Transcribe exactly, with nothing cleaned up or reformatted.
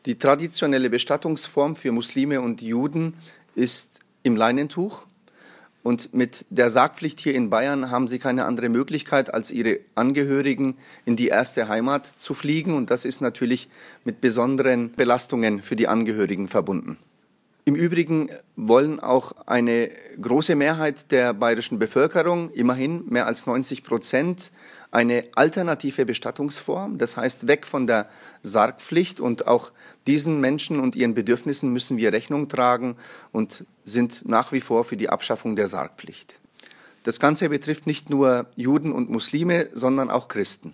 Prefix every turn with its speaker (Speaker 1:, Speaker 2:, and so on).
Speaker 1: Die traditionelle Bestattungsform für Muslime und Juden ist im Leinentuch. Und mit der Sargpflicht hier in Bayern haben sie keine andere Möglichkeit, als ihre Angehörigen in die erste Heimat zu fliegen. Und das ist natürlich mit besonderen Belastungen für die Angehörigen verbunden. Im Übrigen wollen auch eine große Mehrheit der bayerischen Bevölkerung, immerhin mehr als neunzig Prozent, eine alternative Bestattungsform, das heißt weg von der Sargpflicht. Und auch diesen Menschen und ihren Bedürfnissen müssen wir Rechnung tragen und sind nach wie vor für die Abschaffung der Sargpflicht. Das Ganze betrifft nicht nur Juden und Muslime, sondern auch Christen.